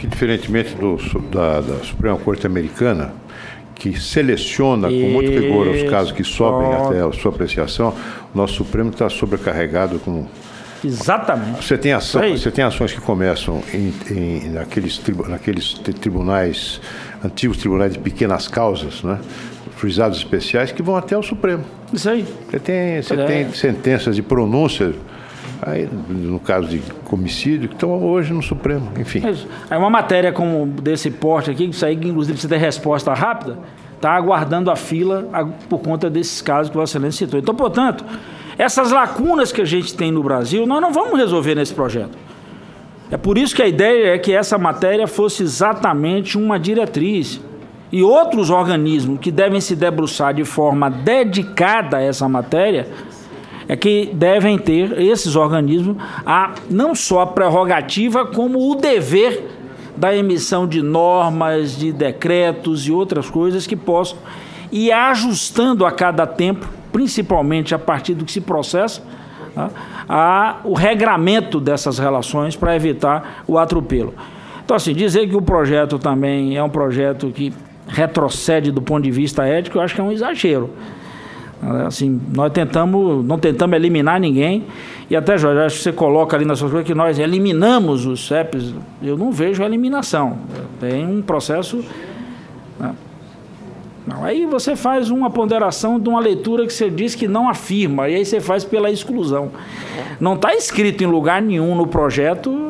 que, diferentemente da Suprema Corte Americana, que seleciona com muito rigor os casos que sobem até a sua apreciação, o nosso Supremo está sobrecarregado com... Exatamente. Você tem ações que começam naqueles tribunais, antigos tribunais de pequenas causas, né? Juizados especiais, que vão até o Supremo. Isso aí. Você tem sentenças de pronúncia, aí, no caso de homicídio, que estão hoje no Supremo, enfim. É uma matéria como desse porte aqui, que isso aí, inclusive, precisa ter resposta rápida, está aguardando a fila por conta desses casos que o Vossa Excelência citou. Então, portanto, essas lacunas que a gente tem no Brasil, nós não vamos resolver nesse projeto. É por isso que a ideia é que essa matéria fosse exatamente uma diretriz. E outros organismos que devem se debruçar de forma dedicada a essa matéria é que devem ter, esses organismos, não só a prerrogativa, como o dever da emissão de normas, de decretos e outras coisas que possam ir ajustando a cada tempo, principalmente a partir do que se processa, o regramento dessas relações para evitar o atropelo. Então, assim, dizer que o projeto também é um projeto que retrocede do ponto de vista ético, eu acho que é um exagero. Assim, nós não tentamos eliminar ninguém, e até, Jorge, acho que você coloca ali nas suas coisas que nós eliminamos os CEPs. Eu não vejo a eliminação. Tem um processo... Não, aí você faz uma ponderação de uma leitura que você diz que não afirma, e aí você faz pela exclusão. Não está escrito em lugar nenhum no projeto,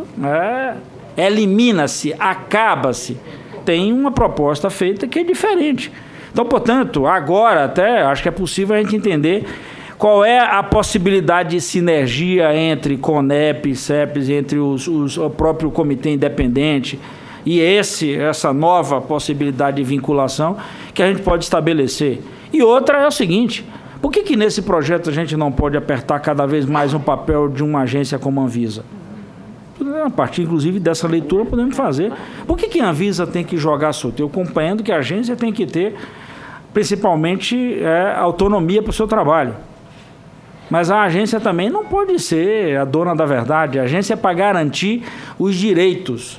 elimina-se, acaba-se. Tem uma proposta feita que é diferente. Então, portanto, agora até acho que é possível a gente entender qual é a possibilidade de sinergia entre CONEP e CEPES, entre o próprio comitê independente, e essa nova possibilidade de vinculação que a gente pode estabelecer. E outra é o seguinte: por que nesse projeto a gente não pode apertar cada vez mais um papel de uma agência como a Anvisa? A partir, inclusive, dessa leitura podemos fazer. Por que a Anvisa tem que jogar solto? Eu compreendo que a agência tem que ter, principalmente, autonomia para o seu trabalho. Mas a agência também não pode ser a dona da verdade. A agência é para garantir os direitos.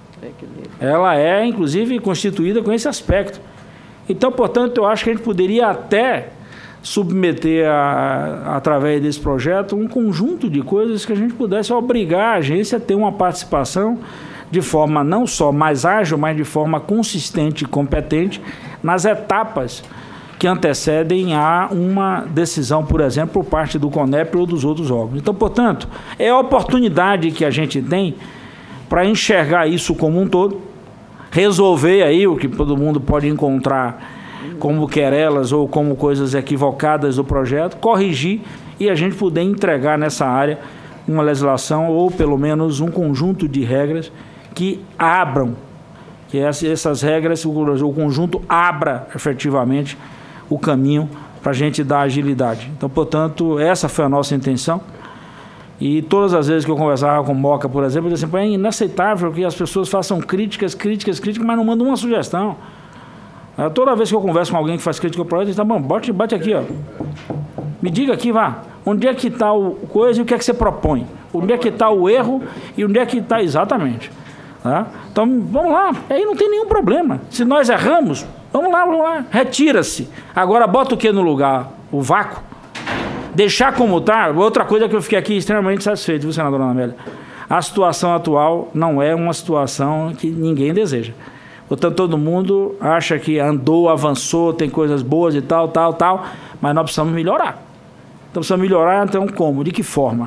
Ela é, inclusive, constituída com esse aspecto. Então, portanto, eu acho que a gente poderia até submeter, através desse projeto, um conjunto de coisas que a gente pudesse obrigar a agência a ter uma participação de forma não só mais ágil, mas de forma consistente e competente nas etapas que antecedem a uma decisão, por exemplo, por parte do CONEP ou dos outros órgãos. Então, portanto, é a oportunidade que a gente tem para enxergar isso como um todo, resolver aí o que todo mundo pode encontrar como querelas ou como coisas equivocadas do projeto, corrigir e a gente poder entregar nessa área uma legislação ou pelo menos um conjunto de regras que abram, que essas regras, o conjunto abra efetivamente o caminho para a gente dar agilidade. Então, portanto, essa foi a nossa intenção. E todas as vezes que eu conversava com o Moca, por exemplo, eu disse assim: é inaceitável que as pessoas façam críticas, mas não mandam uma sugestão. Toda vez que eu converso com alguém que faz crítica ao projeto, eu digo: tá bom, bate aqui, ó. Me diga aqui, vá, onde é que está o coisa e o que é que você propõe? Onde é que está o erro e onde é que está exatamente? Tá? Então, vamos lá, aí não tem nenhum problema. Se nós erramos, vamos lá, retira-se. Agora, bota o que no lugar? O vácuo? Deixar como está. Outra coisa que eu fiquei aqui extremamente satisfeito, viu, senadora Ana Amélia? A situação atual não é uma situação que ninguém deseja. Portanto, todo mundo acha que andou, avançou, tem coisas boas e tal, mas nós precisamos melhorar. Então, precisamos melhorar, então, como? De que forma?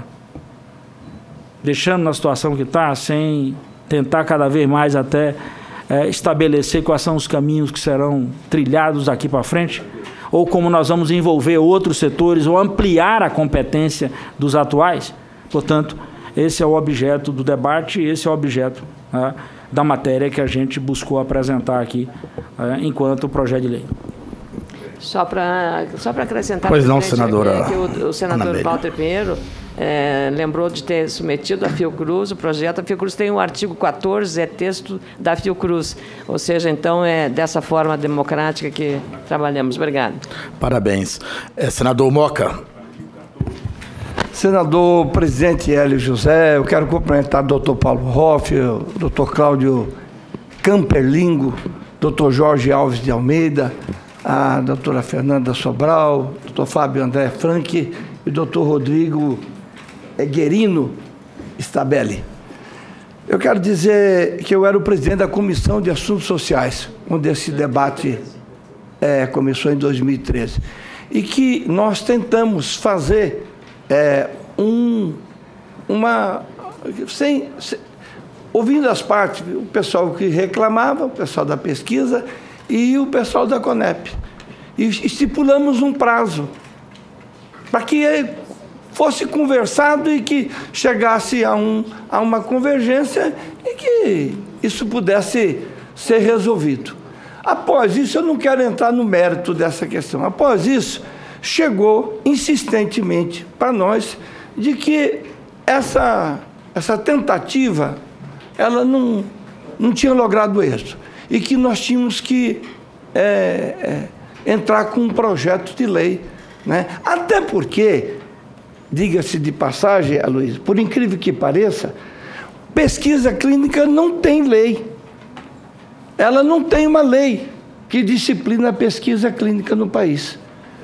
Deixando na situação que está, sem tentar cada vez mais até estabelecer quais são os caminhos que serão trilhados daqui para frente, ou como nós vamos envolver outros setores, ou ampliar a competência dos atuais. Portanto, esse é o objeto do debate, esse é o objeto da matéria que a gente buscou apresentar aqui enquanto projeto de lei. Só para acrescentar... Pois não, senadora. Que o senador Walter Pinheiro lembrou de ter submetido à Fiocruz o projeto. A Fiocruz tem o artigo 14, é texto da Fiocruz. Ou seja, então, é dessa forma democrática que trabalhamos. Obrigado. Parabéns. Senador Moca. Senador presidente Hélio José, eu quero cumprimentar o doutor Paulo Hoff, o doutor Cláudio Camperlingo, Dr. Jorge Alves de Almeida, a doutora Fernanda Sobral, Dr. Fábio André Franck e o Dr. Rodrigo Guerino Stabelli. Eu quero dizer que eu era o presidente da Comissão de Assuntos Sociais, onde esse debate começou em 2013. E que nós tentamos fazer ouvindo as partes, o pessoal que reclamava, o pessoal da pesquisa e o pessoal da CONEP. E estipulamos um prazo para que fosse conversado e que chegasse a uma convergência e que isso pudesse ser resolvido. Após isso, eu não quero entrar no mérito dessa questão. Após isso, chegou insistentemente para nós de que essa tentativa ela não tinha logrado êxito e que nós tínhamos que entrar com um projeto de lei, né? Até porque, diga-se de passagem, Aloysio, por incrível que pareça, pesquisa clínica não tem lei. Ela não tem uma lei que disciplina a pesquisa clínica no país.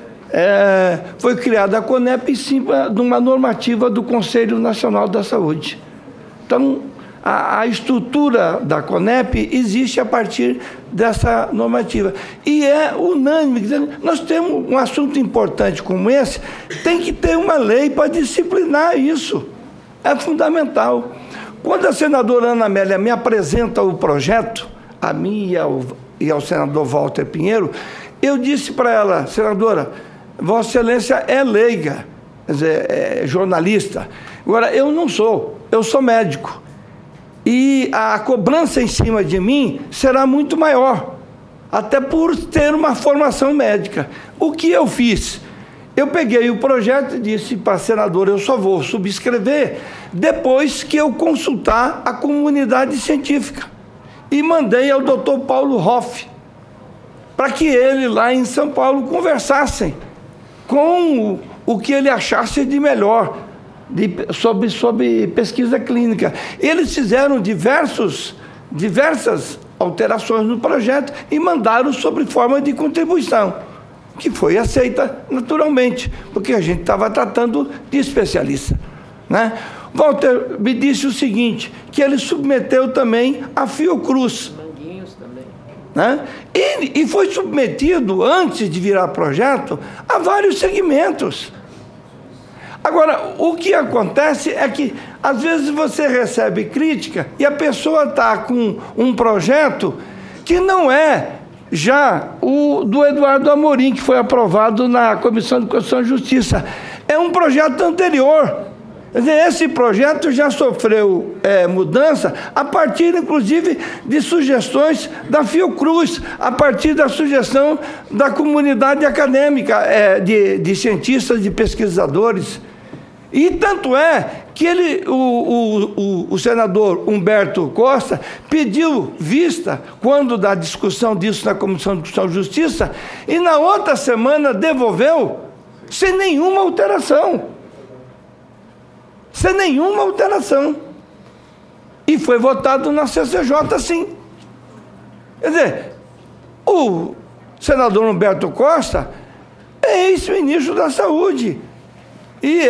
Foi criada a CONEP em cima de uma normativa do Conselho Nacional da Saúde. Então, a estrutura da CONEP existe a partir dessa normativa. E é unânime. Nós temos um assunto importante como esse, tem que ter uma lei para disciplinar isso. É fundamental. Quando a senadora Ana Amélia me apresenta o projeto, a mim e ao senador Walter Pinheiro, eu disse para ela: senadora, Vossa Excelência é leiga, quer dizer, é jornalista. Agora, eu não sou, eu sou médico. E a cobrança em cima de mim será muito maior, até por ter uma formação médica. O que eu fiz? Eu peguei o projeto e disse para a senadora: eu só vou subscrever depois que eu consultar a comunidade científica. E mandei ao doutor Paulo Hoff, para que ele, lá em São Paulo, conversassem com o que ele achasse de melhor sobre pesquisa clínica. Eles fizeram diversas alterações no projeto e mandaram sobre forma de contribuição, que foi aceita naturalmente, porque a gente estava tratando de especialista, né? Walter me disse o seguinte, que ele submeteu também a Fiocruz. Manguinhos também. Né? E foi submetido, antes de virar projeto, a vários segmentos. Agora, o que acontece é que, às vezes, você recebe crítica e a pessoa está com um projeto que não é já o do Eduardo Amorim, que foi aprovado na Comissão de Constituição e Justiça. É um projeto anterior. Quer dizer, esse projeto já sofreu mudança a partir, inclusive, de sugestões da Fiocruz, a partir da sugestão da comunidade acadêmica, de cientistas, de pesquisadores. E tanto é que o senador Humberto Costa pediu vista, quando da discussão disso na Comissão de Constituição e Justiça, e na outra semana devolveu sem nenhuma alteração. Sem nenhuma alteração. E foi votado na CCJ, sim. Quer dizer, o senador Humberto Costa é ex-ministro da Saúde. E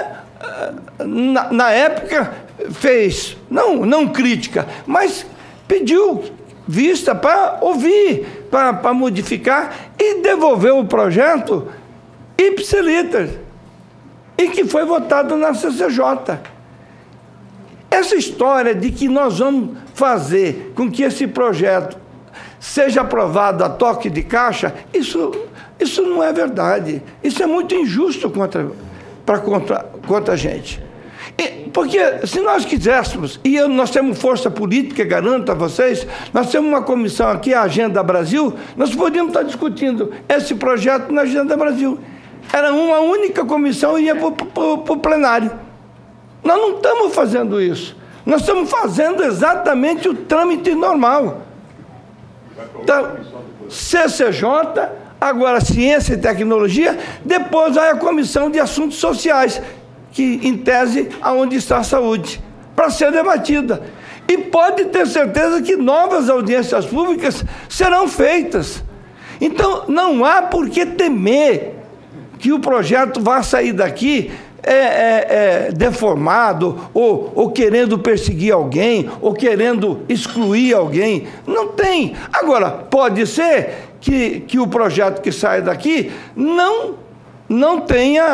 na época, fez, não crítica, mas pediu vista para ouvir, para modificar, e devolveu o projeto ipsiliter, e que foi votado na CCJ. Essa história de que nós vamos fazer com que esse projeto seja aprovado a toque de caixa, isso não é verdade. Isso é muito injusto contra a gente. Porque se nós quiséssemos, e nós temos força política, garanto a vocês, nós temos uma comissão aqui, a Agenda Brasil, nós podíamos estar discutindo esse projeto na Agenda Brasil. Era uma única comissão e ia para o plenário. Nós não estamos fazendo isso. Nós estamos fazendo exatamente o trâmite normal. Então, CCJ, agora Ciência e Tecnologia, depois vai a Comissão de Assuntos Sociais, que, em tese, aonde está a saúde, para ser debatida. E pode ter certeza que novas audiências públicas serão feitas. Então, não há por que temer que o projeto vá sair daqui deformado, ou querendo perseguir alguém, ou querendo excluir alguém. Não tem. Agora, pode ser que o projeto que sai daqui não tenha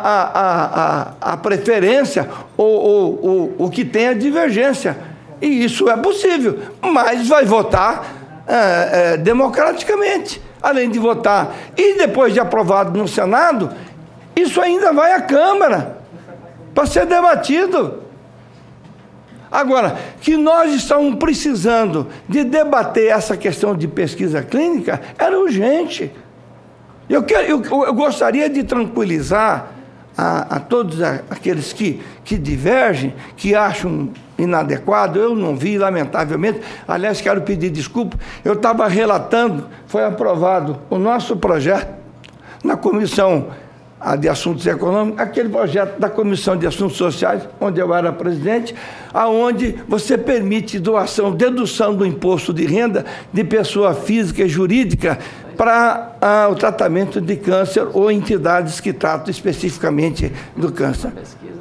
a preferência ou que tenha divergência. E isso é possível, mas vai votar democraticamente. Além de votar e depois de aprovado no Senado, isso ainda vai à Câmara para ser debatido. Agora, que nós estamos precisando de debater essa questão de pesquisa clínica, era urgente. Eu gostaria de tranquilizar a todos aqueles que divergem, que acham inadequado. Eu não vi, lamentavelmente. Aliás, quero pedir desculpa. Eu estava relatando, foi aprovado o nosso projeto na Comissão de Assuntos Econômicos, aquele projeto da Comissão de Assuntos Sociais, onde eu era presidente, aonde você permite dedução do imposto de renda de pessoa física e jurídica para o tratamento de câncer ou entidades que tratam especificamente do câncer.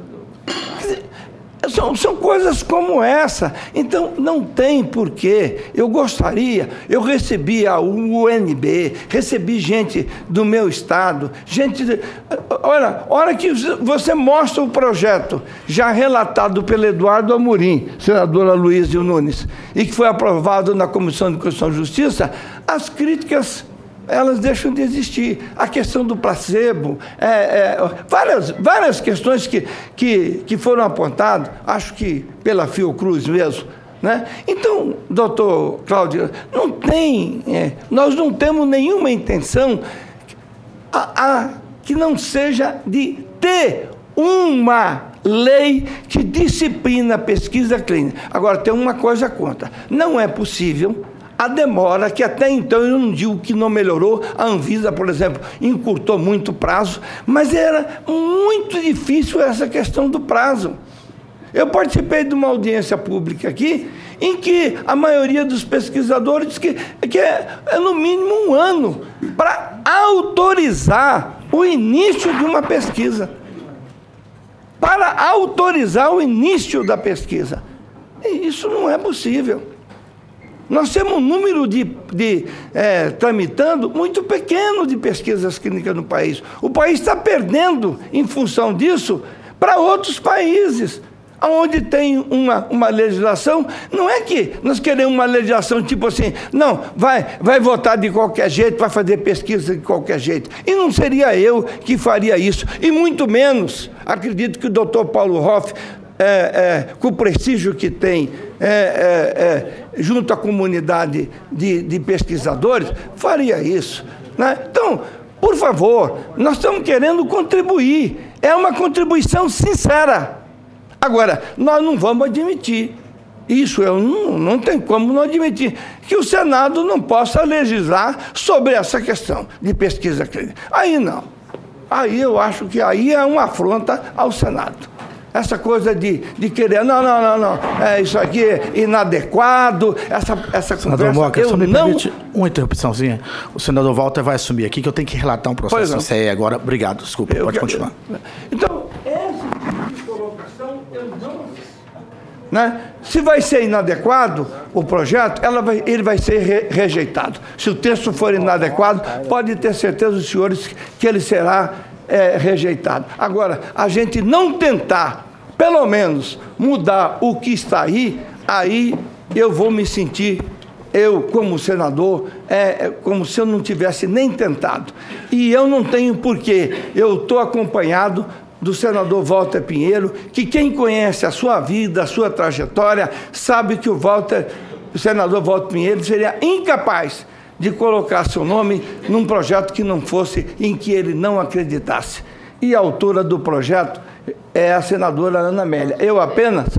São coisas como essa. Então, não tem porquê. Eu recebi a UNB, recebi gente do meu estado, olha, a hora que você mostra o projeto, já relatado pelo Eduardo Amorim, senadora Luísa Nunes, e que foi aprovado na Comissão de Constituição e Justiça, as críticas, elas deixam de existir. A questão do placebo, várias questões que foram apontadas, acho que pela Fiocruz mesmo, né? Então, doutor Cláudio, nós não temos nenhuma intenção que não seja de ter uma lei que disciplina a pesquisa clínica. Agora, tem uma coisa contra. Não é possível a demora, que até então eu não digo que não melhorou. A Anvisa, por exemplo, encurtou muito o prazo, mas era muito difícil essa questão do prazo. Eu participei de uma audiência pública aqui, em que a maioria dos pesquisadores diz que é no mínimo 1 ano para autorizar o início de uma pesquisa. Para autorizar o início da pesquisa. E isso não é possível. Nós temos um número tramitando muito pequeno de pesquisas clínicas no país. O país está perdendo, em função disso, para outros países, onde tem uma legislação. Não é que nós queremos uma legislação tipo assim, não, vai votar de qualquer jeito, vai fazer pesquisa de qualquer jeito. E não seria eu que faria isso. E muito menos, acredito que o doutor Paulo Hoff, com o prestígio que tem junto à comunidade de pesquisadores, faria isso, né? Então, por favor, nós estamos querendo contribuir. É uma contribuição sincera. Agora, nós não vamos admitir, isso eu não tem como não admitir, que o Senado não possa legislar sobre essa questão de pesquisa clínica. Aí não. Aí eu acho que aí é uma afronta ao Senado. Essa coisa de querer, não, isso aqui é inadequado, essa senador conversa, Moca, eu só me não... permite uma interrupçãozinha. O senador Walter vai assumir aqui, que eu tenho que relatar um processo no CE agora. Obrigado, desculpa, pode continuar. Então, esse tipo de colocação, eu não... Né? Se vai ser inadequado o projeto, ele vai ser rejeitado. Se o texto for inadequado, pode ter certeza, os senhores, que ele será rejeitado. Agora, a gente não tentar, pelo menos, mudar o que está aí eu vou me sentir, eu como senador, como se eu não tivesse nem tentado. E eu não tenho porquê. Eu estou acompanhado do senador Walter Pinheiro, que quem conhece a sua vida, a sua trajetória, sabe que o senador Walter Pinheiro seria incapaz de colocar seu nome num projeto que não fosse, em que ele não acreditasse. E a autora do projeto é a senadora Ana Amélia. Eu apenas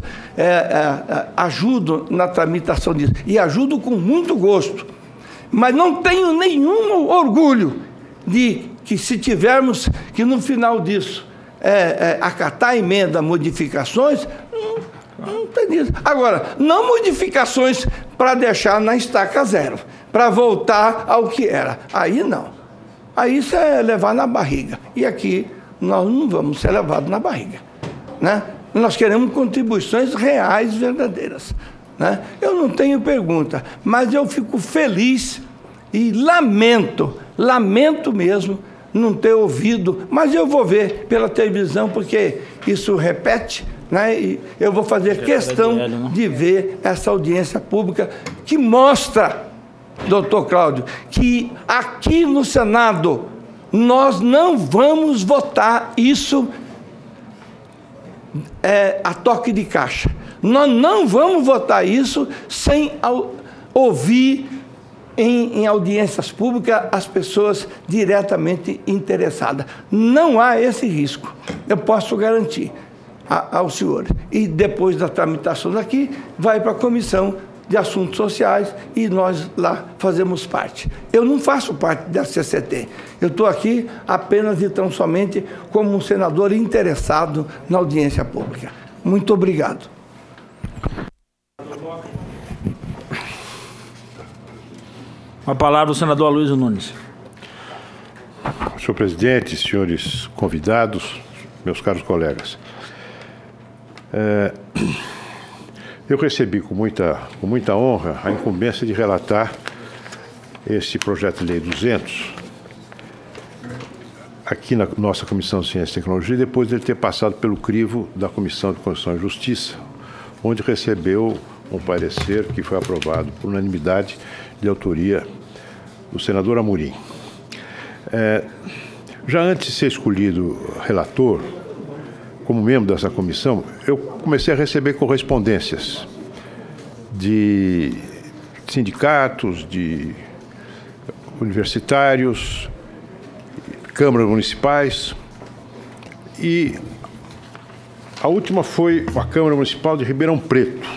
ajudo na tramitação disso, e ajudo com muito gosto. Mas não tenho nenhum orgulho de que, se tivermos que no final disso acatar a emenda, modificações, não tem isso. Agora, não modificações para deixar na estaca zero, para voltar ao que era. Aí não. Aí isso é levar na barriga. E aqui nós não vamos ser levados na barriga, né? Nós queremos contribuições reais, verdadeiras, né? Eu não tenho pergunta, mas eu fico feliz e lamento mesmo não ter ouvido, mas eu vou ver pela televisão, porque isso repete, né? E eu vou fazer questão de ver essa audiência pública que mostra, doutor Cláudio, que aqui no Senado nós não vamos votar isso a toque de caixa. Nós não vamos votar isso sem ouvir em audiências públicas as pessoas diretamente interessadas. Não há esse risco, eu posso garantir aos senhores. E depois da tramitação daqui, vai para a Comissão de Assuntos Sociais e nós lá fazemos parte. Eu não faço parte da CCT, eu estou aqui apenas e tão somente como um senador interessado na audiência pública. Muito obrigado. A palavra o senador Aloysio Nunes. Senhor presidente, senhores convidados, meus caros colegas, eu recebi com muita honra a incumbência de relatar este projeto de lei 200 aqui na nossa Comissão de Ciência e Tecnologia, depois de ele ter passado pelo crivo da Comissão de Constituição e Justiça, onde recebeu um parecer que foi aprovado por unanimidade de autoria do senador Amorim. Já antes de ser escolhido relator, como membro dessa comissão, eu comecei a receber correspondências de sindicatos, de universitários, câmaras municipais, e a última foi a Câmara Municipal de Ribeirão Preto,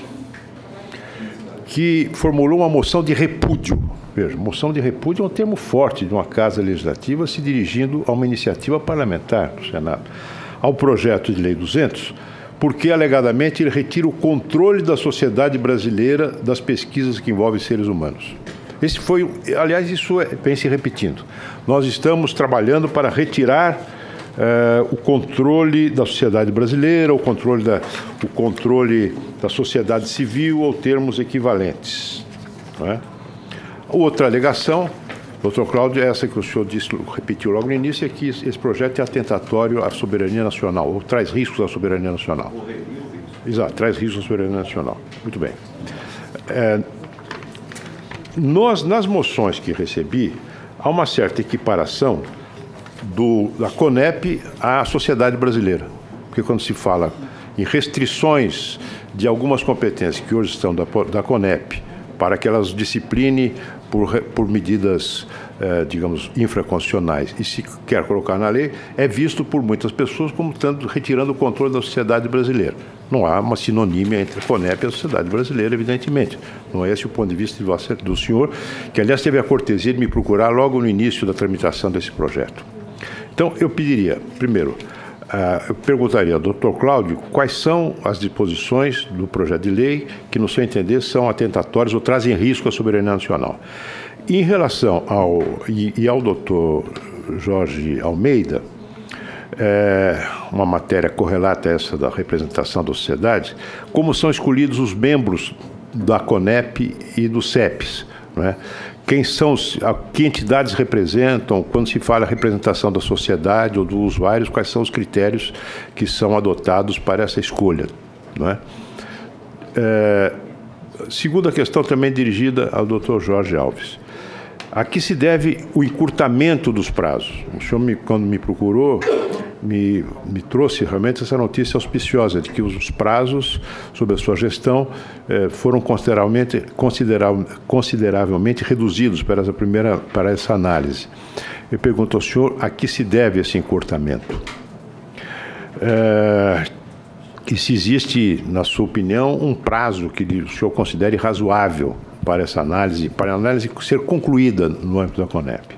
que formulou uma moção de repúdio. Veja, moção de repúdio é um termo forte de uma casa legislativa se dirigindo a uma iniciativa parlamentar do Senado, ao projeto de lei 200, porque, alegadamente, ele retira o controle da sociedade brasileira das pesquisas que envolvem seres humanos. Esse foi, aliás, isso vem se repetindo. Nós estamos trabalhando para retirar o controle da sociedade brasileira, o controle da sociedade civil, ou termos equivalentes. Não é? Outra alegação, doutor Cláudio, é essa que o senhor disse, repetiu logo no início, é que esse projeto é atentatório à soberania nacional, ou traz riscos à soberania nacional. Exato, traz riscos à soberania nacional. Muito bem. Nas moções que recebi, há uma certa equiparação da CONEP à sociedade brasileira. Porque quando se fala em restrições de algumas competências que hoje estão da CONEP, para que elas discipline por medidas, digamos, infraconstitucionais, e se quer colocar na lei, é visto por muitas pessoas como retirando o controle da sociedade brasileira. Não há uma sinonímia entre a CONEP e a sociedade brasileira, evidentemente. Não é esse o ponto de vista do senhor, que, aliás, teve a cortesia de me procurar logo no início da tramitação desse projeto. Então, eu pediria, primeiro, eu perguntaria ao doutor Cláudio quais são as disposições do projeto de lei que, no seu entender, são atentatórias ou trazem risco à soberania nacional. Em relação ao doutor Jorge Almeida, uma matéria correlata a essa da representação da sociedade, como são escolhidos os membros da CONEP e do CEPES, não é? Que entidades representam, quando se fala a representação da sociedade ou dos usuários, quais são os critérios que são adotados para essa escolha, não é? Segunda questão, também dirigida ao Dr. Jorge Alves. A que se deve o encurtamento dos prazos? O senhor, quando me procurou, me trouxe realmente essa notícia auspiciosa de que os prazos sob a sua gestão foram consideravelmente reduzidos para essa análise. Eu pergunto ao senhor a que se deve esse encurtamento. E se existe, na sua opinião, um prazo que o senhor considere razoável para essa análise, para a análise ser concluída no âmbito da CONEP.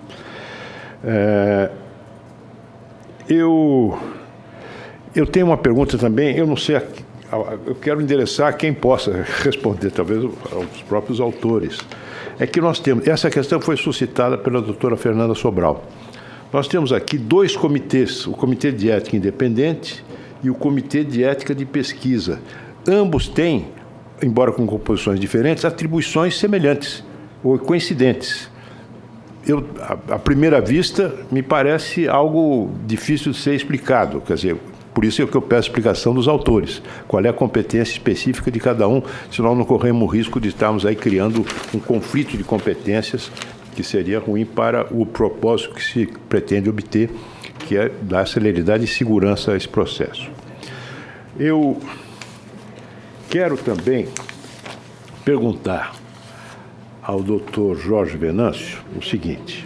Eu tenho uma pergunta também, eu não sei eu quero endereçar a quem possa responder, talvez aos próprios autores. É que nós temos, essa questão foi suscitada pela doutora Fernanda Sobral. Nós temos aqui 2 comitês, o Comitê de Ética Independente e o Comitê de Ética de Pesquisa. Ambos têm, embora com composições diferentes, atribuições semelhantes ou coincidentes. À primeira vista, me parece algo difícil de ser explicado, quer dizer, por isso é que eu peço explicação dos autores. Qual é a competência específica de cada um, senão não corremos o risco de estarmos aí criando um conflito de competências que seria ruim para o propósito que se pretende obter, que é dar celeridade e segurança a esse processo. Eu quero também perguntar ao doutor Jorge Venâncio o seguinte.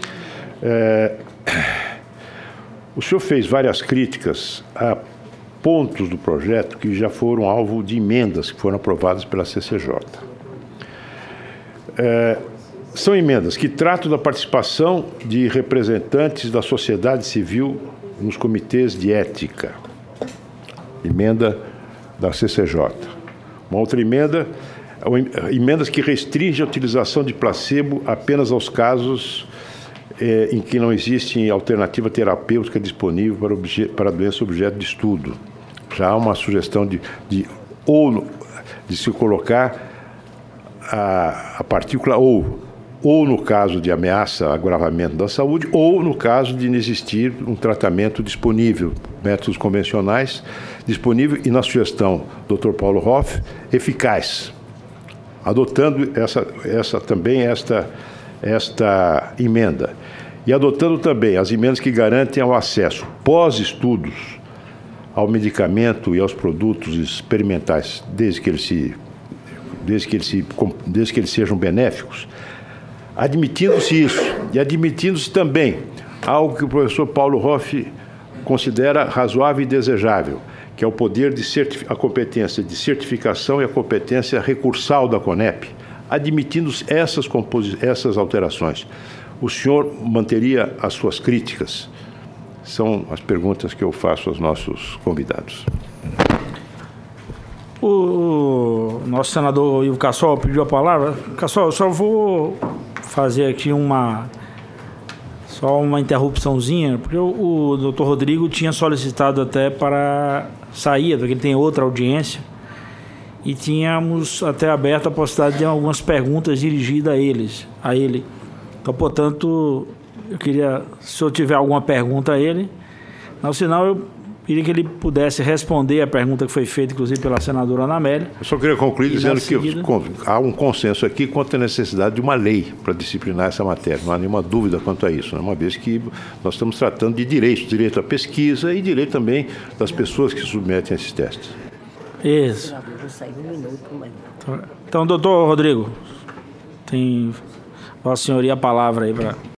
O senhor fez várias críticas a pontos do projeto que já foram alvo de emendas que foram aprovadas pela CCJ. São emendas que tratam da participação de representantes da sociedade civil nos comitês de ética. Emenda da CCJ. Uma outra emenda, emendas que restringem a utilização de placebo apenas aos casos em que não existe alternativa terapêutica disponível para a doença objeto de estudo. Já há uma sugestão de se colocar a partícula ou no caso de ameaça, agravamento da saúde, ou no caso de não existir um tratamento disponível, métodos convencionais disponível, e na sugestão do Dr. Paulo Hoff, eficaz, adotando esta emenda. E adotando também as emendas que garantem o acesso pós-estudos ao medicamento e aos produtos experimentais, desde que eles sejam benéficos, admitindo-se isso e admitindo-se também algo que o professor Paulo Hoff considera razoável e desejável, que é o poder a competência de certificação e a competência recursal da CONEP, admitindo-se essas alterações. O senhor manteria as suas críticas? São as perguntas que eu faço aos nossos convidados. O nosso senador Ivo Cassol pediu a palavra. Cassol, eu só vou fazer aqui uma interrupçãozinha, porque o doutor Rodrigo tinha solicitado até para sair, porque ele tem outra audiência, e tínhamos até aberto a possibilidade de algumas perguntas dirigidas a ele. Então, portanto, eu queria, se eu tiver alguma pergunta a ele, senão eu queria que ele pudesse responder a pergunta que foi feita, inclusive, pela senadora Ana Amélia. Eu só queria concluir dizendo que há um consenso aqui quanto à necessidade de uma lei para disciplinar essa matéria. Não há nenhuma dúvida quanto a isso, né? Uma vez que nós estamos tratando de direito à pesquisa e direito também das pessoas que se submetem a esses testes. Isso. Então, doutor Rodrigo, tem Vossa Senhoria a palavra aí para...